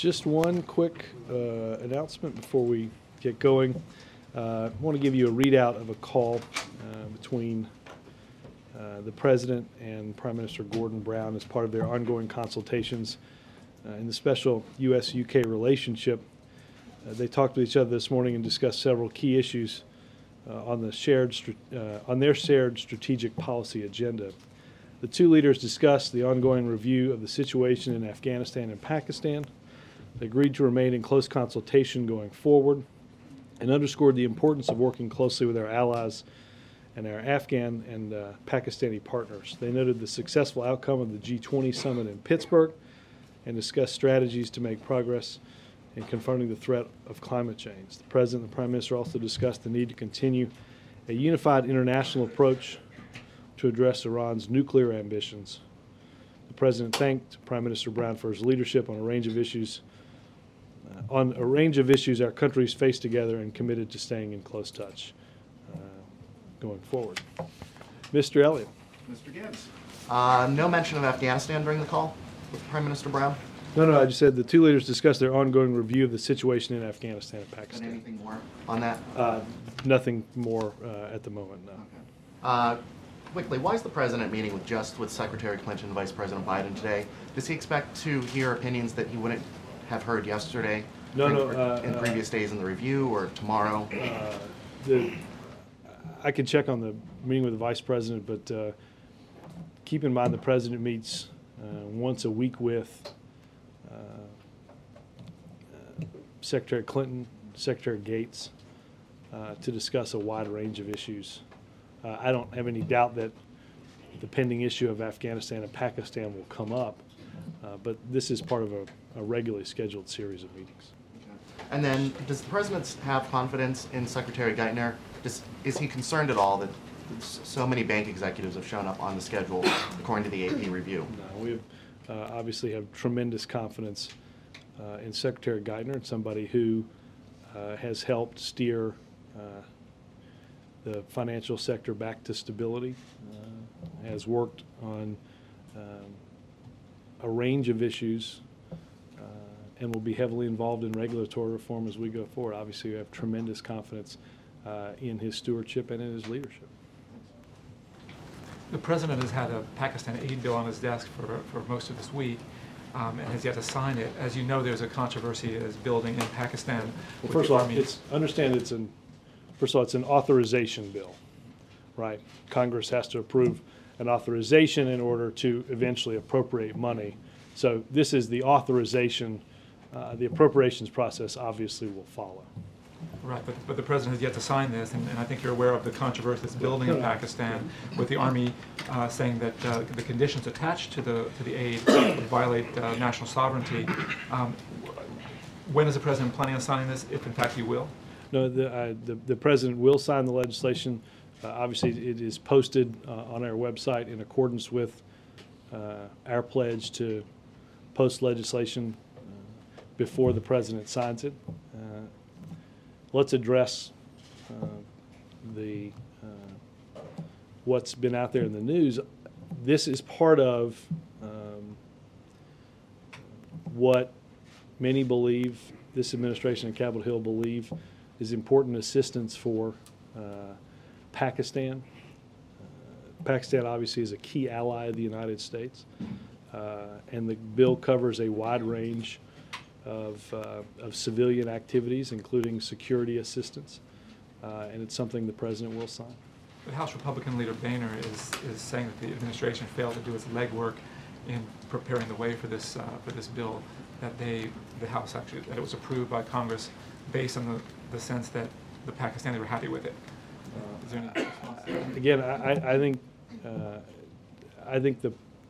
Just one quick announcement before we get going. I want to give you a readout of a call between the President and Prime Minister Gordon Brown as part of their ongoing consultations in the special U.S.-UK relationship. They talked with each other this morning and discussed several key issues on their shared strategic policy agenda. The two leaders discussed the ongoing review of the situation in Afghanistan and Pakistan. They agreed to remain in close consultation going forward and underscored the importance of working closely with our allies and our Afghan and Pakistani partners. They noted the successful outcome of the G20 summit in Pittsburgh and discussed strategies to make progress in confronting the threat of climate change. The President and the Prime Minister also discussed the need to continue a unified international approach to address Iran's nuclear ambitions. The President thanked Prime Minister Brown for his leadership on a range of issues our countries face together, and committed to staying in close touch going forward. Mr. Elliott. Mr. Gibbs. No mention of Afghanistan during the call with Prime Minister Brown? No, I just said the two leaders discussed their ongoing review of the situation in Afghanistan and Pakistan. And anything more on that? Nothing more at the moment, no. Okay. Quickly, why is the President meeting with Secretary Clinton and Vice President Biden today? Does he expect to hear opinions that he wouldn't have heard yesterday? In previous days in the review, or tomorrow? I can check on the meeting with the Vice President, but keep in mind the President meets once a week with Secretary Clinton, Secretary Gates, to discuss a wide range of issues. I don't have any doubt that the pending issue of Afghanistan and Pakistan will come up, but this is part of a regularly scheduled series of meetings. Okay. And then, does the President have confidence in Secretary Geithner? Is he concerned at all that so many bank executives have shown up on the schedule according to the AP review? No, we obviously have tremendous confidence in Secretary Geithner, and somebody who has helped steer the financial sector back to stability, has worked on a range of issues, and will be heavily involved in regulatory reform as we go forward. Obviously, we have tremendous confidence in his stewardship and in his leadership. The President has had a Pakistan aid bill on his desk for most of this week, and has yet to sign it. As you know, there's a controversy that is building in Pakistan. Well, first of all, it's an authorization bill, right? Congress has to approve an authorization in order to eventually appropriate money. So this is the authorization. The appropriations process obviously will follow. Right, but the President has yet to sign this, and I think you're aware of the controversy that's building in Pakistan, with the Army saying that the conditions attached to the aid would violate national sovereignty. When is the President planning on signing this, if in fact he will? No, the President will sign the legislation. Obviously, it is posted on our website in accordance with our pledge to post legislation before the President signs it. Let's address what's been out there in the news. This is part of what many believe, this administration and Capitol Hill believe, is important assistance for Pakistan. Pakistan obviously is a key ally of the United States, and the bill covers a wide range of civilian activities, including security assistance, and it's something the President will sign. But House Republican Leader Boehner is saying that the administration failed to do its legwork in preparing the way for this bill, that the House actually, that it was approved by Congress based on the sense that the Pakistanis were happy with it. Is there any response to that? Again, I think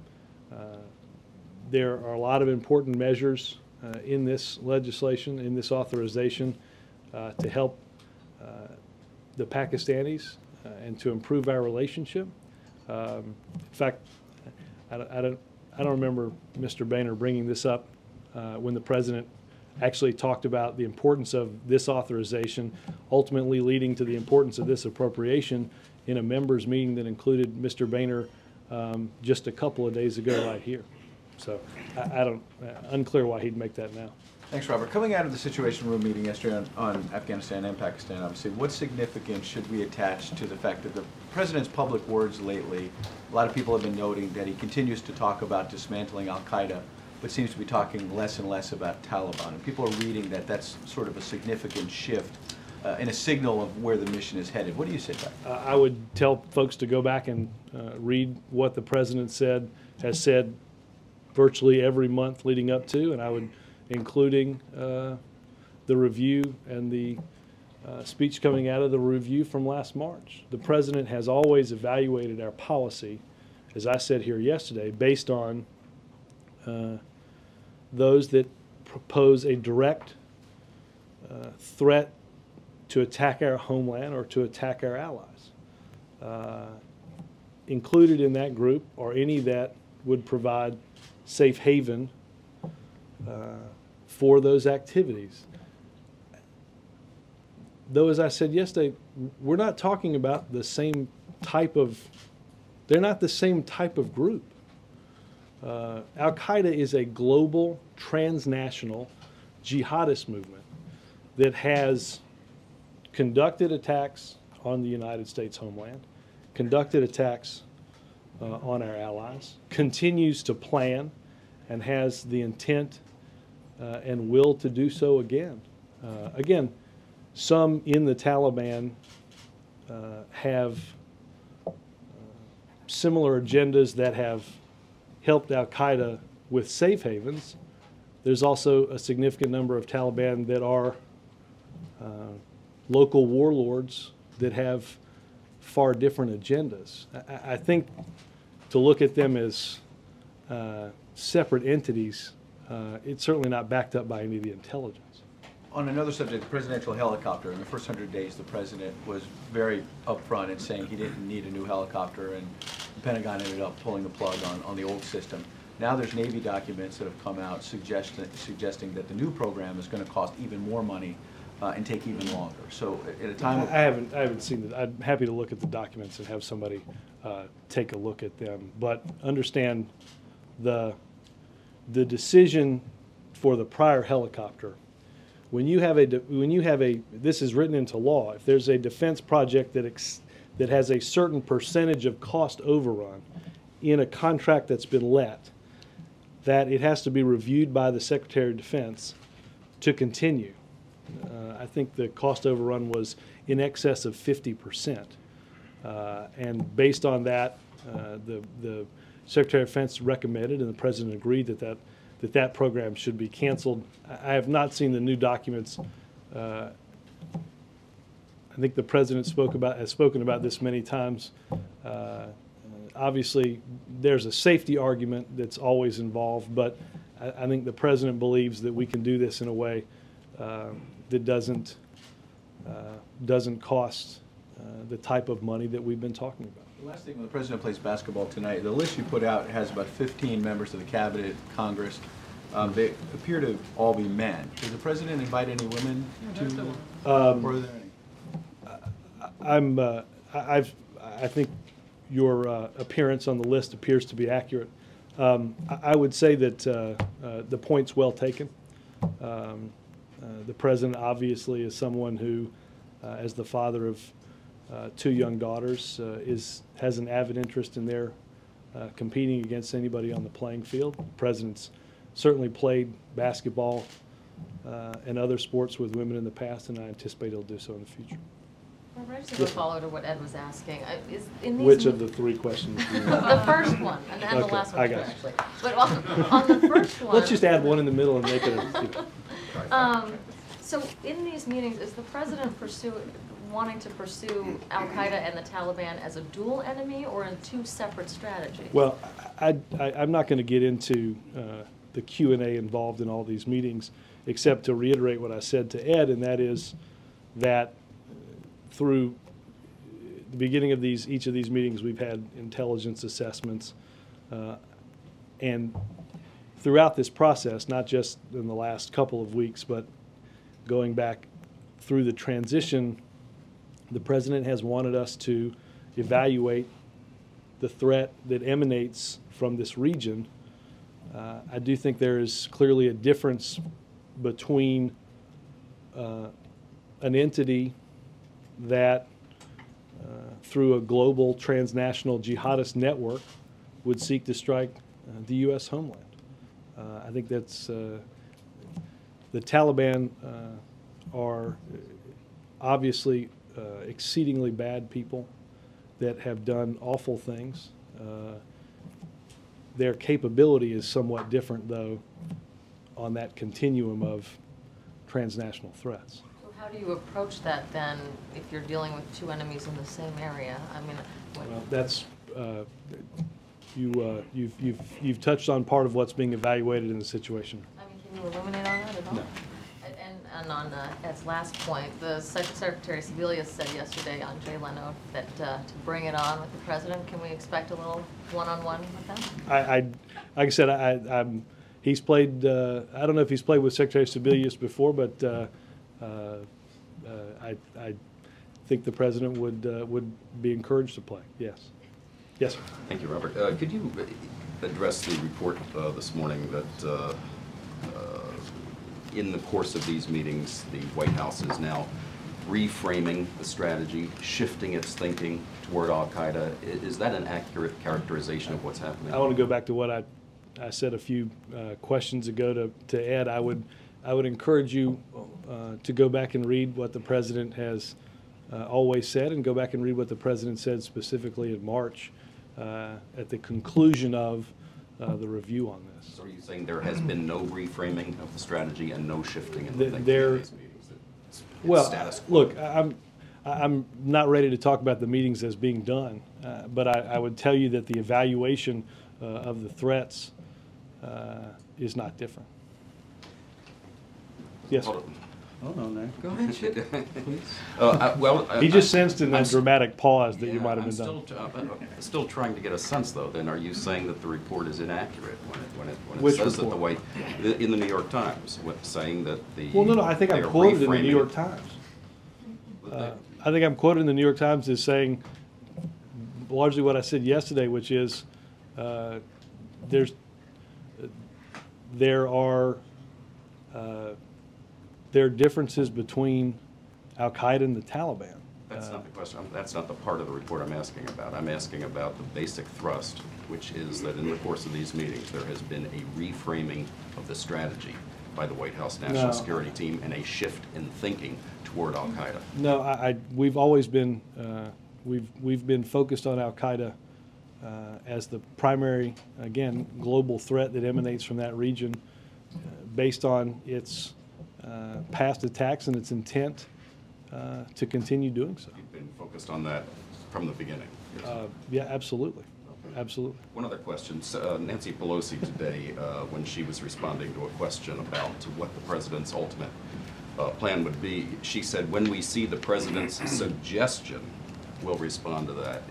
there are a lot of important measures in this legislation, in this authorization, to help the Pakistanis and to improve our relationship. In fact, I don't remember Mr. Boehner bringing this up when the President actually talked about the importance of this authorization, ultimately leading to the importance of this appropriation in a members' meeting that included Mr. Boehner just a couple of days ago right here. So I don't, unclear why he'd make that now. Thanks, Robert. Coming out of the Situation Room meeting yesterday on Afghanistan and Pakistan, obviously, what significance should we attach to the fact that the President's public words lately, a lot of people have been noting that he continues to talk about dismantling al-Qaeda, but seems to be talking less and less about Taliban. And people are reading that that's sort of a significant shift and a signal of where the mission is headed. What do you say to that? I would tell folks to go back and read what the President has said virtually every month leading up to, and I would, including the review and the speech coming out of the review from last March. The President has always evaluated our policy, as I said here yesterday, based on those that propose a direct threat to attack our homeland or to attack our allies. Included in that group are any that would provide safe haven for those activities. Though, as I said yesterday, we're not talking about the same type of, they're not the same type of group. Al-Qaeda is a global, transnational jihadist movement that has conducted attacks on the United States homeland, conducted attacks on our allies, continues to plan, and has the intent and will to do so again. Again, some in the Taliban have similar agendas that have helped al-Qaeda with safe havens. There's also a significant number of Taliban that are local warlords that have far different agendas. I think to look at them as separate entities, it's certainly not backed up by any of the intelligence. On another subject, the presidential helicopter. In the first 100 days, the president was very upfront in saying he didn't need a new helicopter, and the Pentagon ended up pulling the plug on the old system. Now there's Navy documents that have come out suggesting that the new program is going to cost even more money and take even longer. So at a time I haven't seen it. I'm happy to look at the documents and have somebody take a look at them. But understand the decision for the prior helicopter. When you have a this is written into law. If there's a defense project that has a certain percentage of cost overrun in a contract that's been let, that it has to be reviewed by the Secretary of Defense to continue. I think the cost overrun was in excess of 50%. And based on that, the Secretary of Defense recommended and the President agreed that program should be canceled. I have not seen the new documents. I think the President has spoken about this many times. Obviously, there's a safety argument that's always involved, but I think the President believes that we can do this in a way that doesn't cost the type of money that we've been talking about. The last thing, when the President plays basketball tonight, the list you put out has about 15 members of the Cabinet, Congress. They appear to all be men. Does the President invite any women to? Or are there any? I think your appearance on the list appears to be accurate. I would say that the point's well taken. The President obviously is someone who, as the father of two young daughters, has an avid interest in their competing against anybody on the playing field. The President's certainly played basketball and other sports with women in the past, and I anticipate he'll do so in the future. Robert, I just have a follow-up to what Ed was asking. Which of the three questions? The first one, and okay, the last one, I too, got you. actually. But on the first one... Let's just add one in the middle and make it So in these meetings, is the President wanting to pursue al-Qaeda and the Taliban as a dual enemy or in two separate strategies? Well, I'm not going to get into the Q&A involved in all these meetings, except to reiterate what I said to Ed, and that is that through the beginning of each of these meetings, we've had intelligence assessments, and throughout this process, not just in the last couple of weeks, but going back through the transition, the President has wanted us to evaluate the threat that emanates from this region I do think there is clearly a difference between an entity that, through a global transnational jihadist network, would seek to strike the U.S. homeland. I think that's the Taliban are obviously exceedingly bad people that have done awful things. Their capability is somewhat different, though, on that continuum of transnational threats. So how do you approach that then if you're dealing with two enemies in the same area? I mean, Well, that's you've touched on part of what's being evaluated in the situation. I mean, can you illuminate on that at all? No. And on Ed's last point, the Secretary Sebelius said yesterday on Jay Leno that to bring it on with the president, can we expect a little one-on-one with them? Like I said, he's played. I don't know if he's played with Secretary Sebelius before, but I think the president would be encouraged to play. Yes. Yes, sir. Thank you, Robert. Could you address the report this morning that in the course of these meetings, the White House is now reframing the strategy, shifting its thinking toward al-Qaeda? Is that an accurate characterization of what's happening? I want to go back to what I said a few questions ago to Ed. I would encourage you to go back and read what the president has always said, and go back and read what the president said specifically in March at the conclusion of the review on this. So are you saying there has been no reframing of the strategy and no shifting in the thinking There- of these meetings? It's Well, status quo. look, I'm not ready to talk about the meetings as being done, but I would tell you that the evaluation of the threats is not different. Yes, sir. Hold on. Hold on there. Go ahead, please. He just sensed in I'm that dramatic pause that you Yeah, might have I'm been done. still trying to get a sense, though. Then, are you saying that the report is inaccurate when it Which says that the report? in the New York Times, saying that the Well, no, I think they I'm are quoted in the reframing New York it? Times. That I think I'm quoted in the New York Times as saying largely what I said yesterday, which is there are differences between al-Qaeda and the Taliban. That's not the question. That's not the part of the report I'm asking about. I'm asking about the basic thrust, which is that in the course of these meetings, there has been a reframing of the strategy by the White House National No. Security Team and a shift in thinking toward al-Qaeda. No, we've always been we've been focused on al-Qaeda as the primary, again, global threat that emanates from that region, based on its past attacks and its intent to continue doing so. You've been focused on that from the beginning. Yeah, absolutely, absolutely. One other question. Nancy Pelosi today, when she was responding to a question about what the president's ultimate plan would be, she said, when we see the president's suggestion, we'll respond to that.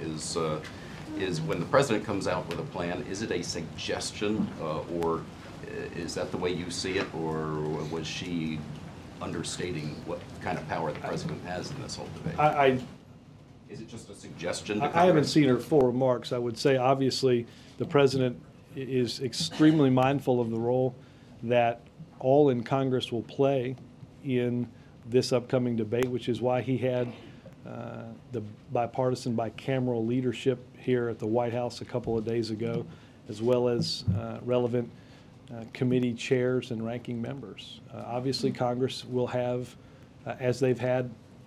Is when the president comes out with a plan, is it a suggestion, or is that the way you see it, or was she understating what kind of power the president has in this whole debate? Is it just a suggestion to I haven't Congress? seen her full remarks. I would say, obviously, the president is extremely mindful of the role that all in Congress will play in this upcoming debate, which is why he had the bipartisan, bicameral leadership here at the White House a couple of days ago, as well as relevant committee chairs and ranking members. Obviously, Congress will have, as they've had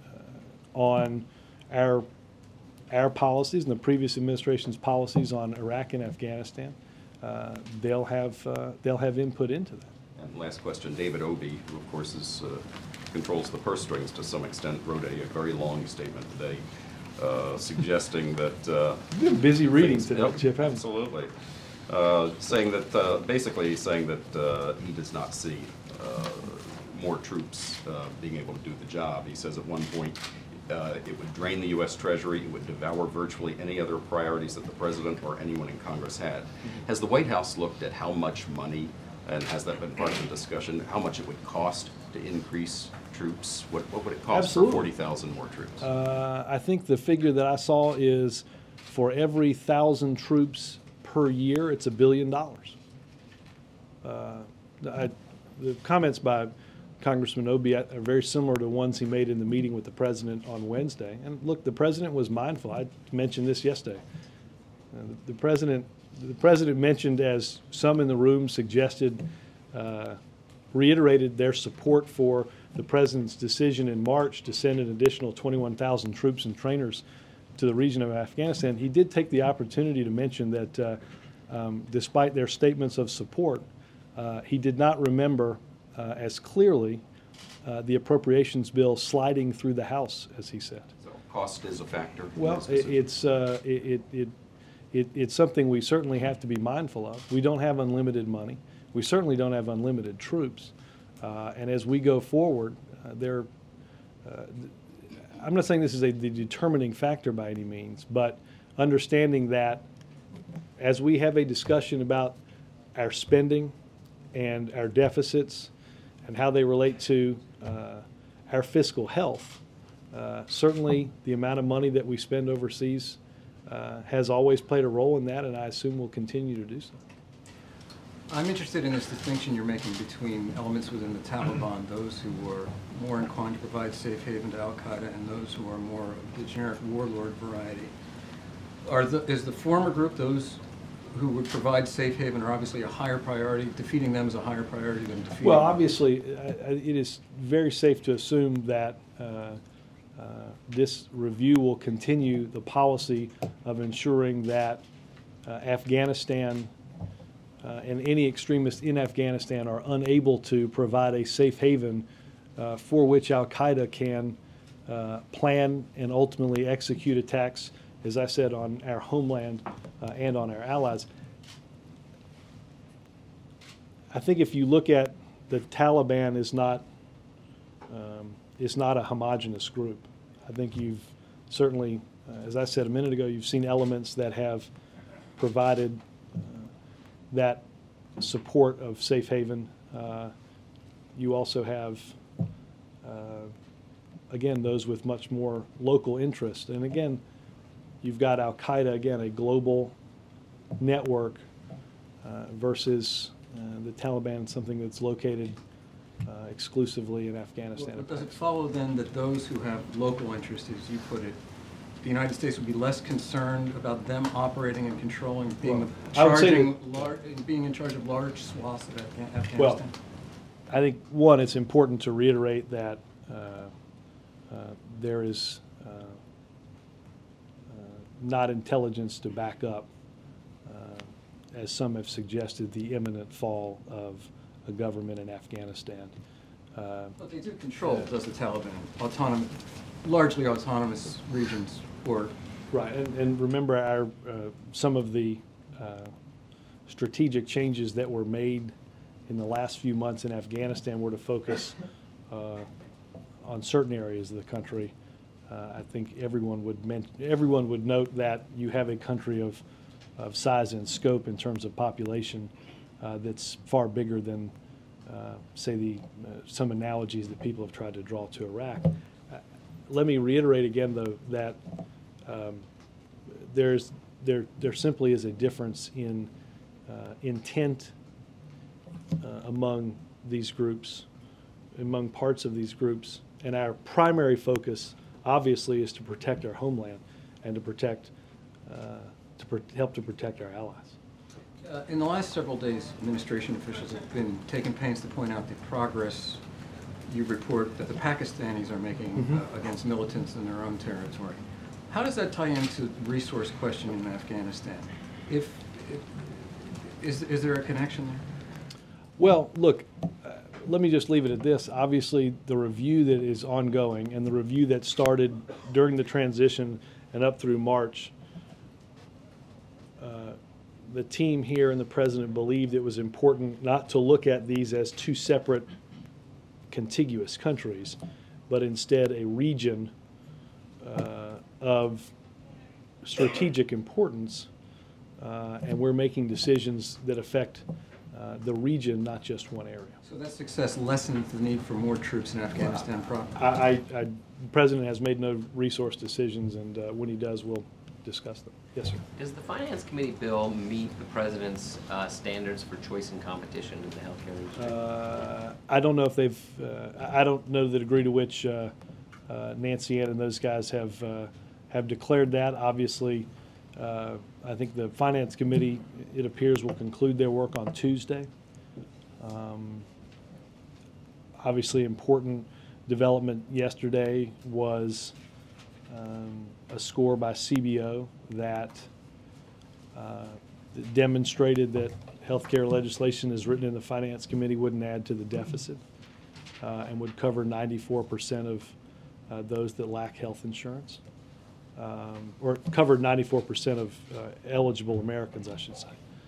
on our policies and the previous administration's policies on Iraq and Afghanistan, they'll have input into that. And last question, David Obey, who of course controls the purse strings to some extent, wrote a very long statement today suggesting that... You've been busy reading things- today, Yep, Chip, haven't you? absolutely. Saying that, basically saying that he does not see more troops being able to do the job. He says at one point it would drain the U.S. Treasury, it would devour virtually any other priorities that the president or anyone in Congress had. Has the White House looked at how much money, and has that been part of the discussion, how much it would cost to increase troops? What would it cost Absolutely. for 40,000 more troops? I think the figure that I saw is for every 1,000 troops per year, it's $1 billion. the comments by Congressman Obiet are very similar to ones he made in the meeting with the president on Wednesday. And look, the president was mindful. I mentioned this yesterday. The president mentioned, as some in the room suggested, reiterated their support for the president's decision in March to send an additional 21,000 troops and trainers to the region of Afghanistan. He did take the opportunity to mention that despite their statements of support, he did not remember as clearly the appropriations bill sliding through the House, as he said. So cost is a factor. Well, it's something we certainly have to be mindful of. We don't have unlimited money. We certainly don't have unlimited troops. And as we go forward, I'm not saying this is the determining factor by any means, but understanding that as we have a discussion about our spending and our deficits and how they relate to our fiscal health, certainly the amount of money that we spend overseas has always played a role in that, and I assume will continue to do so. I'm interested in this distinction you're making between elements within the Taliban, those who are more inclined to provide safe haven to al-Qaeda, and those who are more of the generic warlord variety. Is the former group, those who would provide safe haven, are obviously a higher priority? Defeating them is a higher priority than defeating Well, them? obviously, it is very safe to assume that this review will continue the policy of ensuring that Afghanistan and any extremists in Afghanistan are unable to provide a safe haven for which al-Qaeda can plan and ultimately execute attacks, as I said, on our homeland and on our allies. I think if you look at the Taliban is not a homogenous group. I think you've certainly, as I said a minute ago, you've seen elements that have provided that support of safe haven. You also have, again, those with much more local interest. And again, you've got al-Qaeda, again, a global network versus the Taliban, something that's located exclusively in Afghanistan. Well, does it follow then that those who have local interests, as you put it, the United States would be less concerned about them operating and controlling, being in charge of large swaths of Afghanistan? Well, I think, one, it's important to reiterate that there is not intelligence to back up, as some have suggested, the imminent fall of a government in Afghanistan. But they do control, does the Taliban, largely autonomous regions, or? Right, and remember some of the strategic changes that were made in the last few months in Afghanistan were to focus on certain areas of the country. I think everyone would note that you have a country of size and scope in terms of population that's far bigger than, say, some analogies that people have tried to draw to Iraq. Let me reiterate again, though, that there simply is a difference in intent among these groups, among parts of these groups, and our primary focus, obviously, is to protect our homeland and to protect, help to protect our allies. In the last several days, administration officials have been taking pains to point out the progress you report that the Pakistanis are making against militants in their own territory. How does that tie into the resource question in Afghanistan? Is there a connection there? Well, look, let me just leave it at this. Obviously, the review that is ongoing and the review that started during the transition and up through March, the team here and the president believed it was important not to look at these as two separate contiguous countries, but instead a region of strategic importance, and we're making decisions that affect the region, not just one area. So that success lessens the need for more troops in Afghanistan proper? The president has made no resource decisions, and when he does, we'll discuss them. Yes, sir. Does the Finance Committee bill meet the President's standards for choice and competition in the healthcare industry? I don't know if they've, I don't know the degree to which Nancy Ann and those guys have declared that. Obviously, I think the Finance Committee, it appears, will conclude their work on Tuesday. Obviously, important development yesterday was a score by CBO that demonstrated that healthcare legislation as written in the Finance Committee wouldn't add to the deficit and would cover 94% of those that lack health insurance, or covered 94% of eligible Americans, I should say.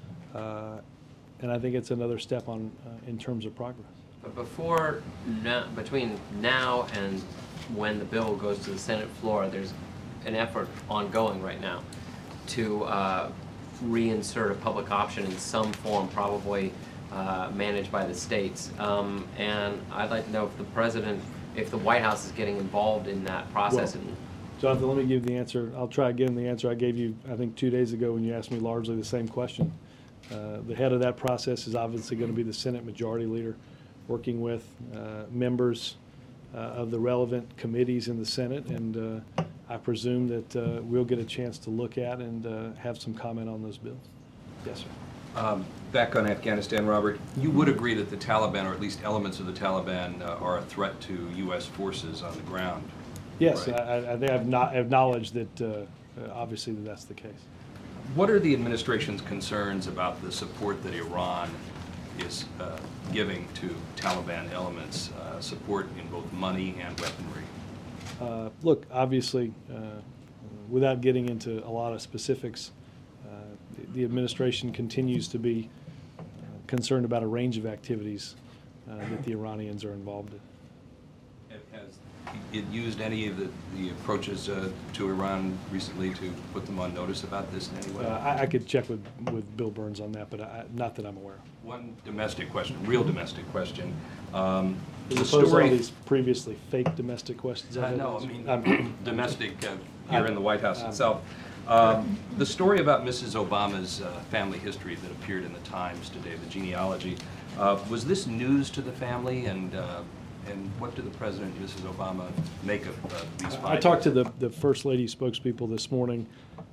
And I think it's another step on in terms of progress. But between now and when the bill goes to the Senate floor, there's an effort ongoing right now to reinsert a public option in some form, probably managed by the states. And I'd like to know if the White House is getting involved in that process. Well, Jonathan, let me give the answer. I'll try again the answer I gave you, I think, 2 days ago when you asked me largely the same question. The head of that process is obviously going to be the Senate Majority Leader, working with members of the relevant committees in the Senate, and I presume that we'll get a chance to look at and have some comment on those bills. Yes, sir. Back on Afghanistan, Robert, you would agree that the Taliban, or at least elements of the Taliban, are a threat to U.S. forces on the ground? Yes, right? I think I've not acknowledged that obviously that's the case. What are the administration's concerns about the support that Iran is giving to Taliban elements, support in both money and weaponry? Look, obviously, without getting into a lot of specifics, the administration continues to be concerned about a range of activities that the Iranians are involved in. Has it used any of the approaches to Iran recently to put them on notice about this in any way? I could check with Bill Burns on that, but not that I'm aware of. One domestic question, real domestic question. As opposed to all these previously fake domestic questions. No, I mean domestic here in the White House itself. The story about Mrs. Obama's family history that appeared in the Times today, the genealogy, was this news to the family, and what do the President and Mrs. Obama make of these findings? I talked to the First Lady spokespeople this morning.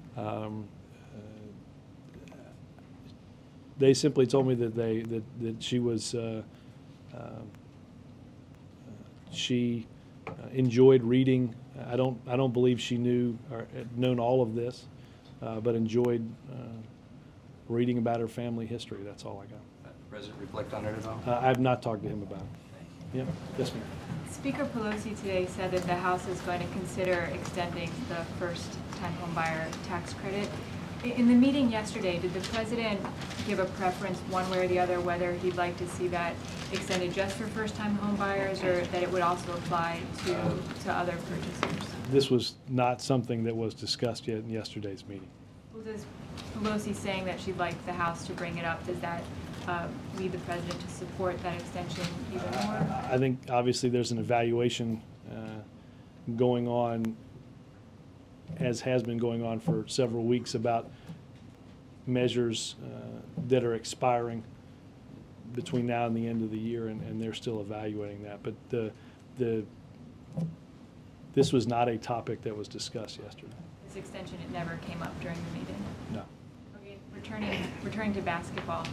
They simply told me that she was she enjoyed reading. I don't believe she knew or had known all of this, but enjoyed reading about her family history. That's all I got. Did the President reflect on it at all? I have not talked to him about it. Yeah. Yes, ma'am. Speaker Pelosi today said that the House is going to consider extending the first-time homebuyer tax credit. In the meeting yesterday, did the President give a preference one way or the other whether he'd like to see that extended just for first-time homebuyers, or that it would also apply to other purchasers? This was not something that was discussed yet in yesterday's meeting. Well, does Pelosi saying that she'd like the House to bring it up, does that lead the President to support that extension even more? I think obviously there's an evaluation going on, as has been going on for several weeks, about measures that are expiring between now and the end of the year, and they're still evaluating that. But this was not a topic that was discussed yesterday. This extension, it never came up during the meeting? No. Okay, returning to basketball.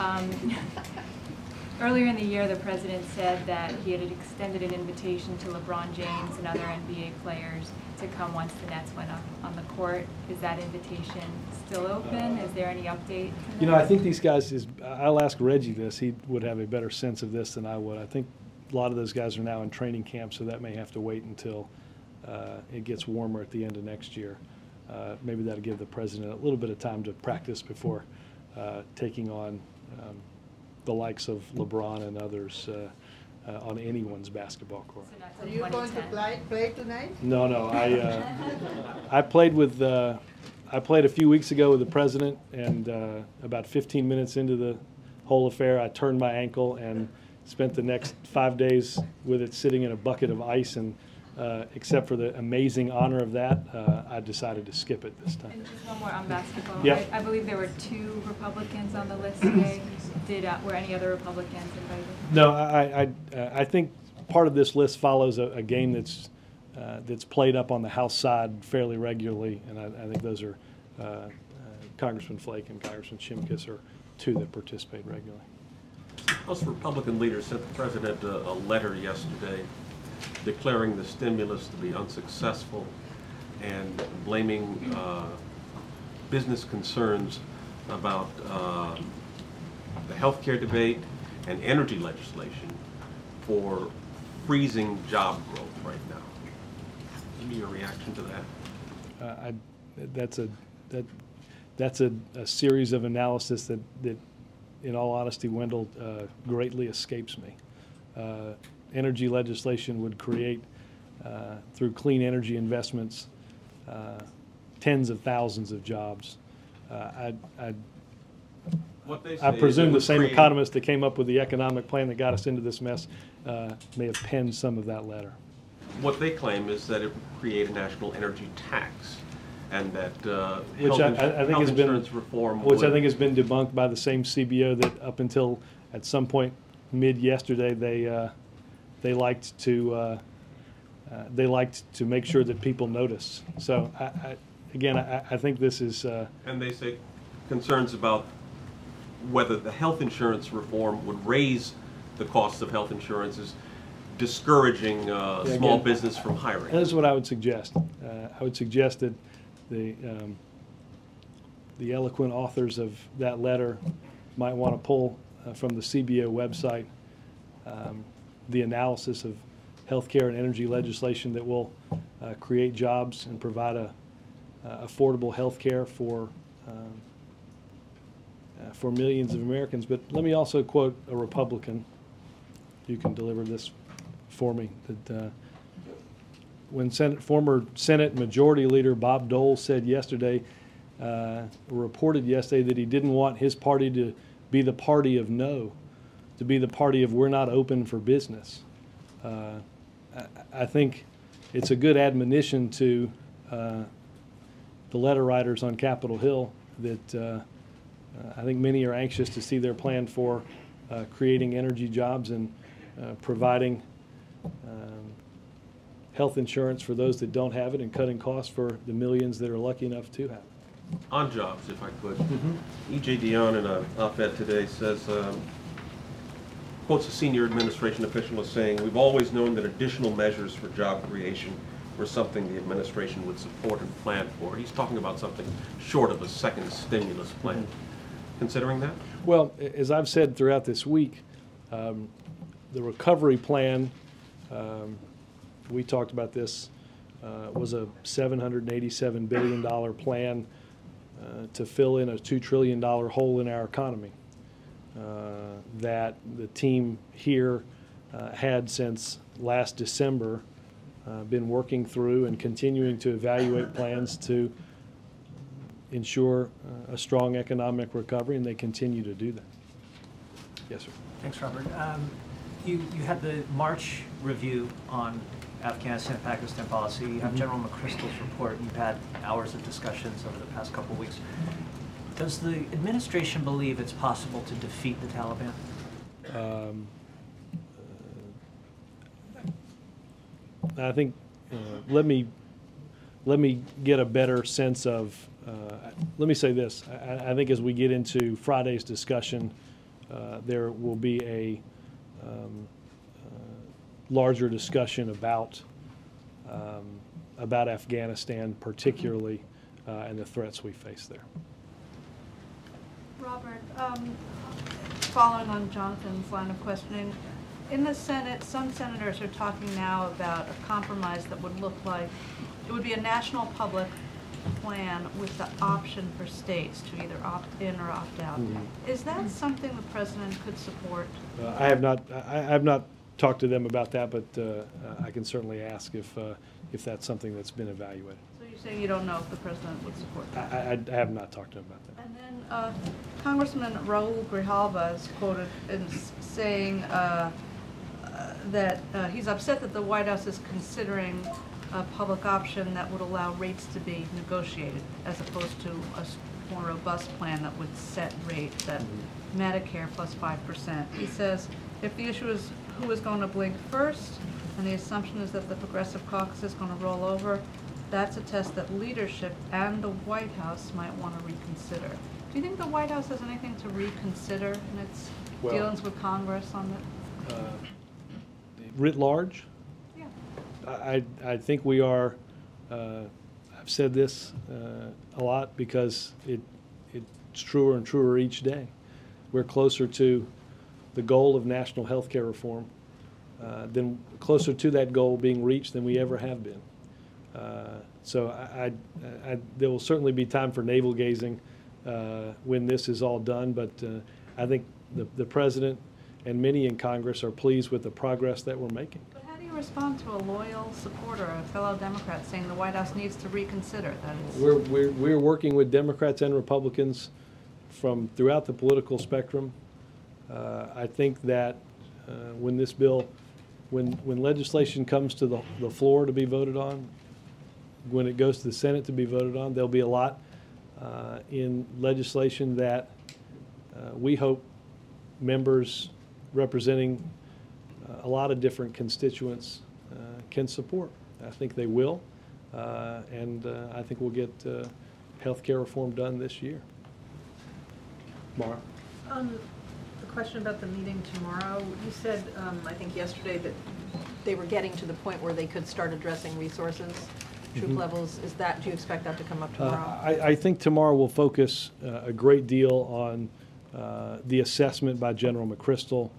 Earlier in the year, the President said that he had extended an invitation to LeBron James and other NBA players to come once the Nets went up on the court. Is that invitation still open? Is there any update? You know, I think these guys, I'll ask Reggie this. He would have a better sense of this than I would. I think a lot of those guys are now in training camp, so that may have to wait until it gets warmer at the end of next year. Maybe that'll give the President a little bit of time to practice before taking on the likes of LeBron and others on anyone's basketball court. So are you going to play tonight? No. I played with. I played a few weeks ago with the President, and about 15 minutes into the whole affair, I turned my ankle and spent the next 5 days with it sitting in a bucket of ice and except for the amazing honor of that, I decided to skip it this time. And just one more on basketball. Yeah. I believe there were 2 Republicans on the list today. Were any other Republicans invited? No, I think part of this list follows a game that's played up on the House side fairly regularly, and I think those are Congressman Flake and Congressman Shimkus are 2 that participate regularly. House Republican leaders sent the president a letter yesterday declaring the stimulus to be unsuccessful and blaming business concerns about the health care debate and energy legislation for freezing job growth right now. Give me your reaction to that. That's a series of analysis that in all honesty, Wendell, greatly escapes me. Energy legislation would create, through clean energy investments, tens of thousands of jobs. I presume the same economist that came up with the economic plan that got us into this mess may have penned some of that letter. What they claim is that it would create a national energy tax, and that health insurance reform which would, I think has been debunked by the same CBO that up until at some point mid-yesterday they liked to make sure that people notice. So I think this is and they say concerns about whether the health insurance reform would raise the cost of health insurance is discouraging small business from hiring. That is what I would suggest. I would suggest that the eloquent authors of that letter might want to pull from the CBO website the analysis of healthcare and energy legislation that will create jobs and provide affordable health care for millions of Americans. But let me also quote a Republican. You can deliver this for me. That when former Senate Majority Leader Bob Dole said yesterday, reported yesterday, that he didn't want his party to be the party of no, to be the party of we're not open for business. I think it's a good admonition to the letter writers on Capitol Hill that I think many are anxious to see their plan for creating energy jobs and providing health insurance for those that don't have it and cutting costs for the millions that are lucky enough to have it. On jobs, if I could. E.J. Dionne in an op-ed today says, quotes a senior administration official as saying, "We've always known that additional measures for job creation were something the administration would support and plan for." He's talking about something short of a second stimulus plan. Considering that? Well, as I've said throughout this week, the recovery plan, we talked about this, was a $787 billion plan to fill in a $2 trillion hole in our economy that the team here had since last December been working through and continuing to evaluate plans to ensure a strong economic recovery, and they continue to do that. Yes, sir. Thanks, Robert. You had the March review on Afghanistan and Pakistan policy. You have General McChrystal's report. You've had hours of discussions over the past couple of weeks. Does the administration believe it's possible to defeat the Taliban? I think let me get a better sense of. Let me say this. I think as we get into Friday's discussion, there will be a larger discussion about Afghanistan, particularly, and the threats we face there. Robert, following on Jonathan's line of questioning, in the Senate, some senators are talking now about a compromise that would look like it would be a national public plan with the option for states to either opt in or opt out. Is that something the president could support? I have not talked to them about that, but I can certainly ask if that's something that's been evaluated. So you're saying you don't know if the president would support that? I have not talked to him about that. And then Congressman Raul Grijalva is quoted in saying he's upset that the White House is considering a public option that would allow rates to be negotiated, as opposed to a more robust plan that would set rates at Medicare plus 5%. He says, if the issue is who is going to blink first, and the assumption is that the Progressive Caucus is going to roll over, that's a test that leadership and the White House might want to reconsider. Do you think the White House has anything to reconsider in its dealings with Congress on that? Writ large? Yeah. I think we are, I've said this a lot because it's truer and truer each day. We're closer to the goal of national health care reform, closer to that goal being reached than we ever have been. So there will certainly be time for navel gazing when this is all done, but I think the President and many in Congress are pleased with the progress that we're making. But how do you respond to a loyal supporter, a fellow Democrat, saying the White House needs to reconsider? We're working with Democrats and Republicans from throughout the political spectrum. I think that when this bill, when legislation comes to the floor to be voted on, when it goes to the Senate to be voted on, there'll be a lot in legislation that we hope members representing a lot of different constituents can support. I think they will, and I think we'll get health care reform done this year. Mara? The question about the meeting tomorrow, you said, I think yesterday, that they were getting to the point where they could start addressing resources, troop levels. Is that, do you expect that to come up tomorrow? I think tomorrow will focus a great deal on the assessment by General McChrystal,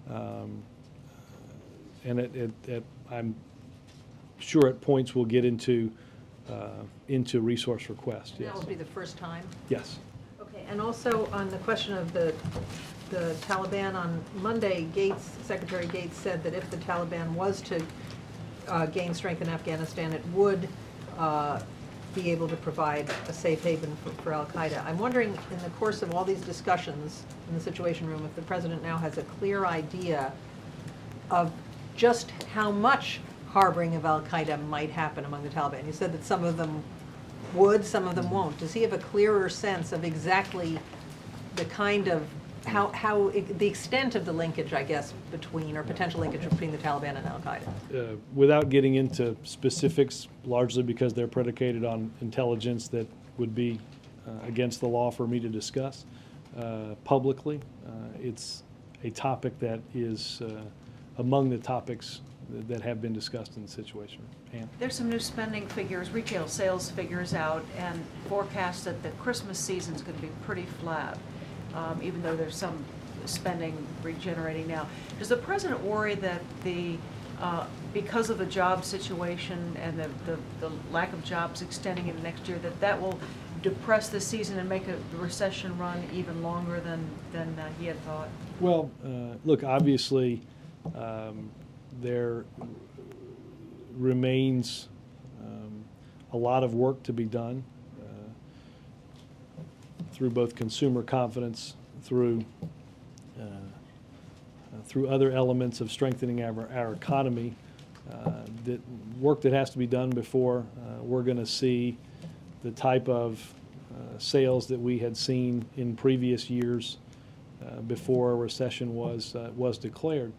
and I'm sure at points we'll get into resource requests. Yes. That will be the first time? Yes. Okay, and also on the question of the Taliban, on Monday, Secretary Gates said that if the Taliban was to gain strength in Afghanistan, it would be able to provide a safe haven for al-Qaeda. I'm wondering, in the course of all these discussions in the Situation Room, if the President now has a clear idea of just how much harboring of al-Qaeda might happen among the Taliban. You said that some of them would, some of them won't. Does he have a clearer sense of exactly the kind of, the extent of the linkage, I guess, between, or potential linkage between the Taliban and al-Qaeda? Without getting into specifics, largely because they're predicated on intelligence that would be against the law for me to discuss publicly, it's a topic that is among the topics that have been discussed in the Situation. Ann? There's some new spending figures, retail sales figures out, and forecasts that the Christmas season's going to be pretty flat, even though there's some spending regenerating now. Does the President worry that because of the job situation and the lack of jobs extending into next year, that will depress the season and make the recession run even longer than he had thought? Well, look, obviously, there remains a lot of work to be done through both consumer confidence, through other elements of strengthening our economy, that work that has to be done before we're going to see the type of sales that we had seen in previous years before a recession was declared.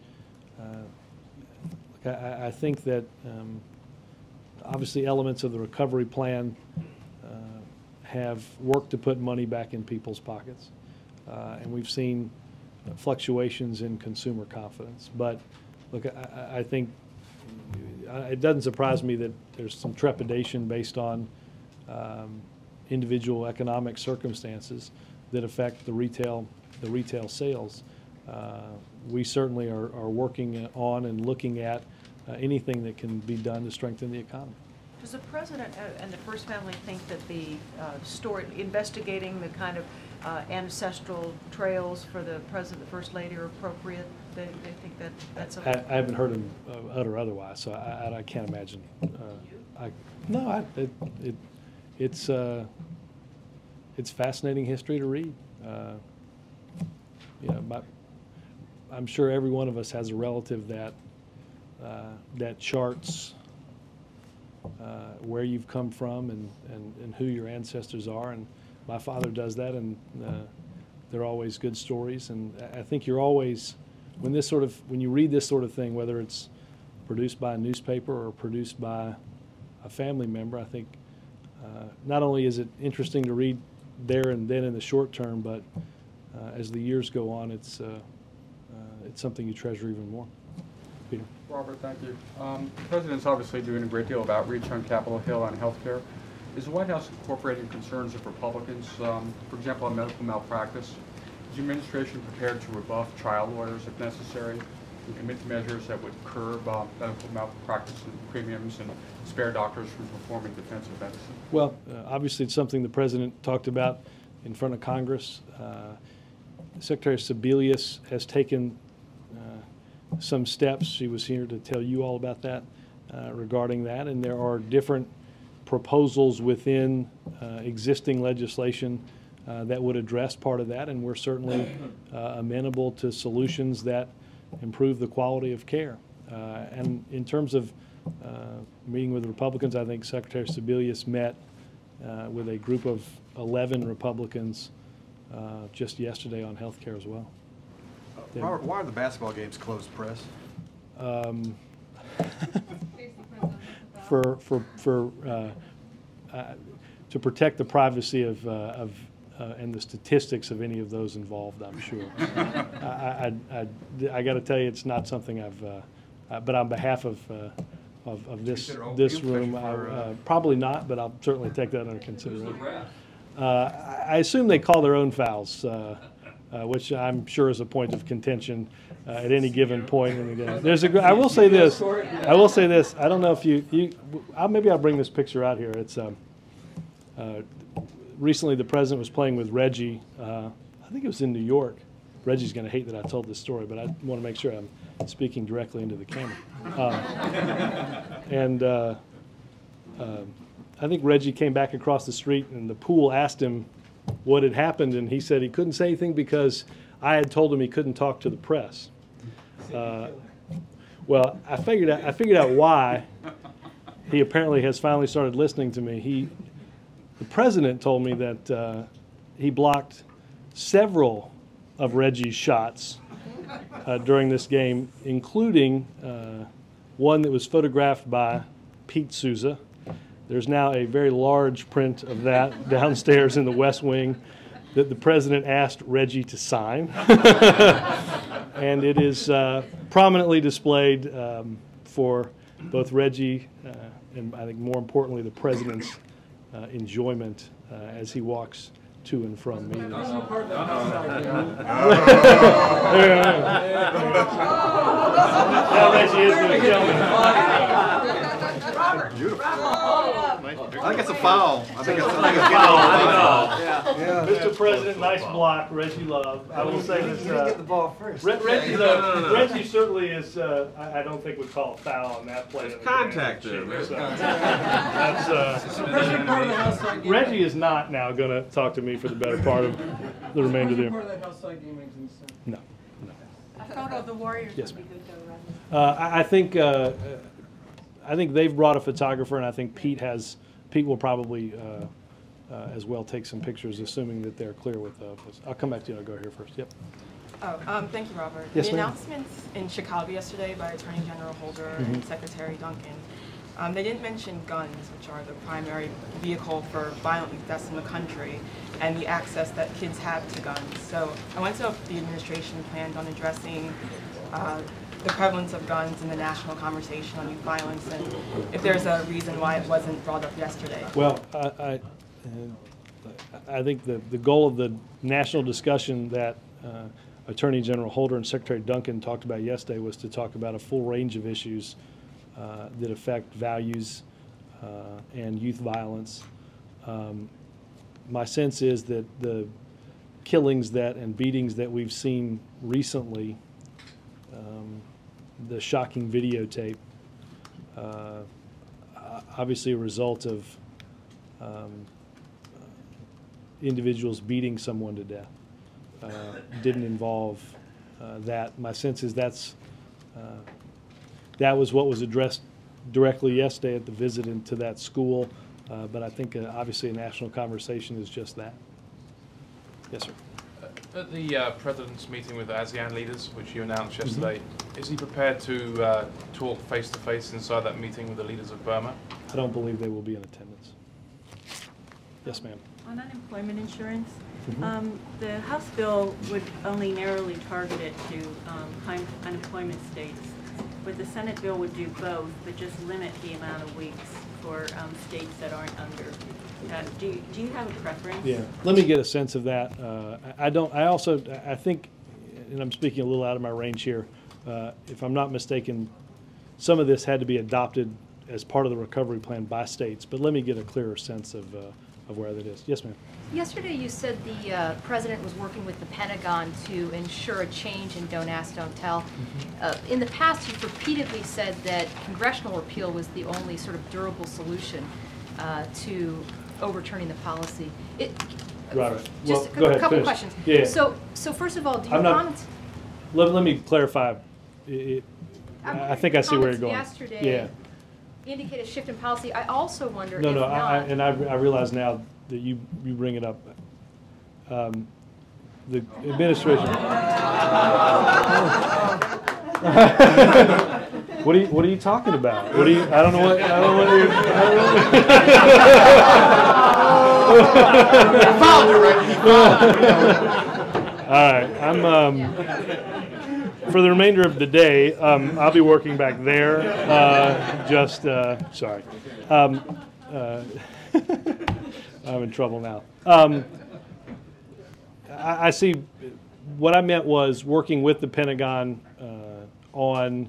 I think that obviously elements of the recovery plan have worked to put money back in people's pockets, and we've seen fluctuations in consumer confidence. But look, I think it doesn't surprise me that there's some trepidation based on individual economic circumstances that affect the retail sales. We certainly are working on and looking at anything that can be done to strengthen the economy. Does the President and the First Family think that the investigating the kind of ancestral trails for the President, the First Lady are appropriate? They think that's okay? I haven't heard him utter otherwise, so I can't imagine. It's fascinating history to read. You know, I'm sure every one of us has a relative that that charts where you've come from and who your ancestors are. And my father does that, and they're always good stories. And I think you're always, when you read this sort of thing, whether it's produced by a newspaper or produced by a family member, I think not only is it interesting to read there and then in the short term, but as the years go on, it's something you treasure even more. Peter. Robert, thank you. The President's obviously doing a great deal of outreach on Capitol Hill on health care. Is the White House incorporating concerns of Republicans, for example, on medical malpractice? Is the administration prepared to rebuff trial lawyers if necessary and commit to measures that would curb medical malpractice and premiums and spare doctors from performing defensive medicine? Well, obviously it's something the President talked about in front of Congress. Secretary Sebelius has taken some steps. She was here to tell you all about that regarding that, and there are different proposals within existing legislation that would address part of that, and we're certainly amenable to solutions that improve the quality of care. And in terms of meeting with Republicans, I think Secretary Sebelius met with a group of 11 Republicans just yesterday on health care as well. Robert, why are the basketball games closed press? To protect the privacy of and the statistics of any of those involved, I'm sure. I got to tell you, it's not something but on behalf of this room, probably not, but I'll certainly take that under consideration. I assume they call their own fouls, which I'm sure is a point of contention at any given point in the game. I will say this. I don't know if maybe I'll bring this picture out here. It's recently the President was playing with Reggie. I think it was in New York. Reggie's going to hate that I told this story, but I want to make sure I'm speaking directly into the camera. I think Reggie came back across the street, and the pool asked him what had happened, and he said he couldn't say anything because I had told him he couldn't talk to the press. Well, I figured out why. He apparently has finally started listening to me. The President told me that he blocked several of Reggie's shots during this game, including one that was photographed by Pete Souza. There's now a very large print of that downstairs in the West Wing that the President asked Reggie to sign. And it is prominently displayed for both Reggie and I think more importantly the President's enjoyment as he walks to and from meetings. Reggie is going to kill me. I think it's a foul. I think it's a foul. Yeah. Mr. President, nice block, Reggie Love. I will say this. You didn't get the ball first. Reggie certainly is. I don't think would call a foul on that play. There's contact there. Reggie is not now going to talk to me for the better part of the remainder of the year. No. A photo of the Warriors Yes, would be good though, right? I think they've brought a photographer, and I think Pete will probably as well take some pictures, assuming that they're clear with us. I'll come back to you. I'll go here first. Yep. Thank you, Robert. Yes, the ma'am. announcements in Chicago yesterday by Attorney General Holder and Secretary Duncan, they didn't mention guns, which are the primary vehicle for violent youth deaths in the country, and the access that kids have to guns. So I want to know if the administration planned on addressing the prevalence of guns in the national conversation on youth violence, and if there's a reason why it wasn't brought up yesterday. Well, I think the goal of the national discussion that Attorney General Holder and Secretary Duncan talked about yesterday was to talk about a full range of issues that affect values and youth violence. My sense is that the killings and beatings that we've seen recently, the shocking videotape, obviously a result of individuals beating someone to death, didn't involve that. My sense is that that was what was addressed directly yesterday at the visit into that school. But I think obviously a national conversation is just that. Yes, sir. At the President's meeting with ASEAN leaders, which you announced yesterday, is he prepared to talk face-to-face inside that meeting with the leaders of Burma? I don't believe they will be in attendance. Yes, ma'am. On unemployment insurance, Mhm. the House bill would only narrowly target it to high unemployment states, but the Senate bill would do both, but just limit the amount of weeks for states that aren't under. Do you have a preference? Yeah, let me get a sense of that. I think, and I'm speaking a little out of my range here, if I'm not mistaken, some of this had to be adopted as part of the recovery plan by states, but let me get a clearer sense of where that is. Yes, ma'am. Yesterday you said the President was working with the Pentagon to ensure a change in Don't Ask, Don't Tell. In the past, you've repeatedly said that congressional repeal was the only sort of durable solution to overturning the policy. Right. Just Well, go ahead, a couple finish. questions. Yeah. So first of all, do your I'm not- comments... Let me clarify. I think I see where you're going. Yesterday indicate a shift in policy. I also wonder No, if no, not... I realize now that you bring it up. The administration. What are you talking about? I don't know what you're. All right, for the remainder of the day, I'll be working back there. Sorry. I'm in trouble now. I see. What I meant was working with the Pentagon on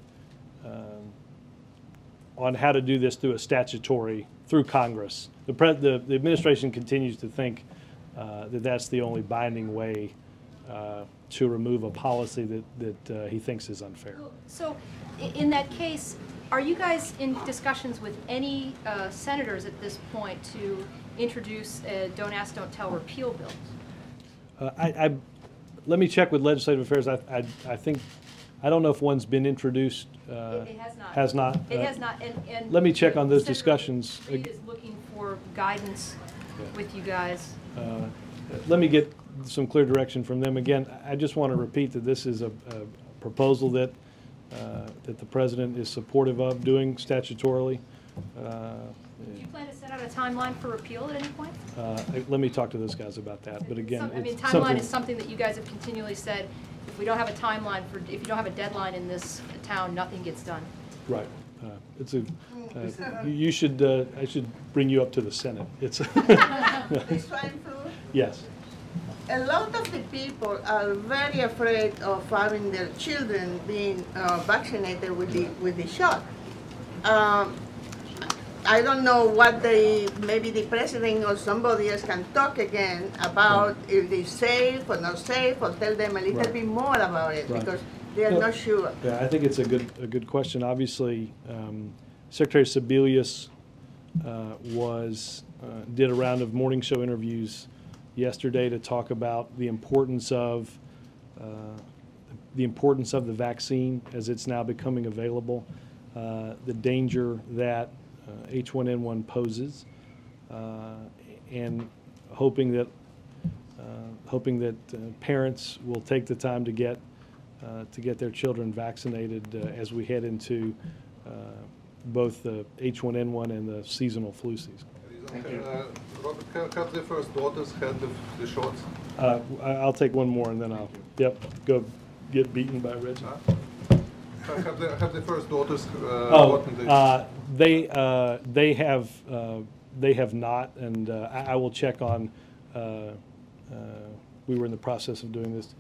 how to do this through Congress. The administration continues to think that that's the only binding way to remove a policy that he thinks is unfair. So, in that case, are you guys in discussions with any senators at this point to introduce a Don't Ask, Don't Tell repeal bill? Let me check with Legislative Affairs. I think, I don't know if one's been introduced. It has not. Has not? It has not. And let me check on those Senator discussions. Reid is looking for guidance with you guys. Let me get some clear direction from them. Again, I just want to repeat that this is a proposal that the President is supportive of doing statutorily. Do you plan to set out a timeline for repeal at any point? Let me talk to those guys about that. But again, timeline is something that you guys have continually said. If we don't have a timeline if you don't have a deadline in this town, nothing gets done. Right. You should. I should bring you up to the Senate. It's. Yes. A lot of the people are very afraid of having their children being vaccinated with the shot. I don't know what maybe the president or somebody else can talk again about if they're safe or not safe, or tell them a little bit more about it, because they are not sure. Yeah, I think it's a good question. Obviously, Secretary Sebelius did a round of morning show interviews yesterday to talk about the importance of the vaccine as it's now becoming available, the danger that H1N1 poses, and hoping that parents will take the time to get their children vaccinated as we head into both the H1N1 and the seasonal flu season. Thank you. Robert, have the first daughters had the shots? I'll take one more and then I'll go get beaten by Reggie. Have the first daughters gotten the... They have not, and I will check on. We were in the process of doing this.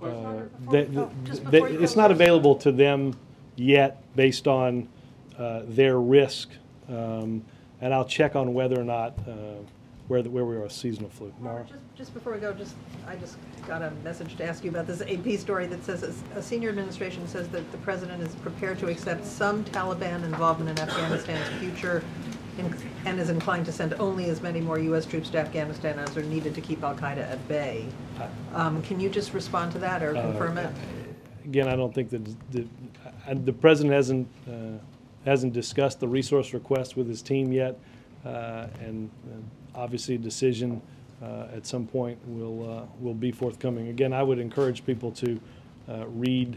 It's not available to them yet, based on their risk, and I'll check on whether or not where we are with seasonal flu. Mara? Just before we go, I just got a message to ask you about this AP story that says a senior administration says that the president is prepared to accept some Taliban involvement in Afghanistan's future and is inclined to send only as many more U.S. troops to Afghanistan as are needed to keep al-Qaeda at bay. Can you just respond to that or confirm it? Again, I don't think that and the president hasn't discussed the resource request with his team yet, and obviously a decision at some point will be forthcoming. Again, I would encourage people to read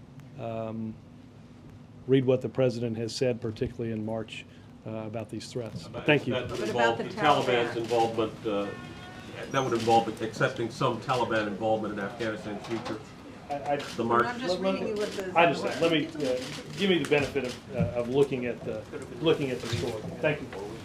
what the president has said, particularly in March, about these threats. Thank you. That would involve the Taliban's involvement. That would involve accepting some Taliban involvement in Afghanistan's future. The march. I'm just reading you what the. I understand. Let me give me the benefit of looking at the story. Thank you.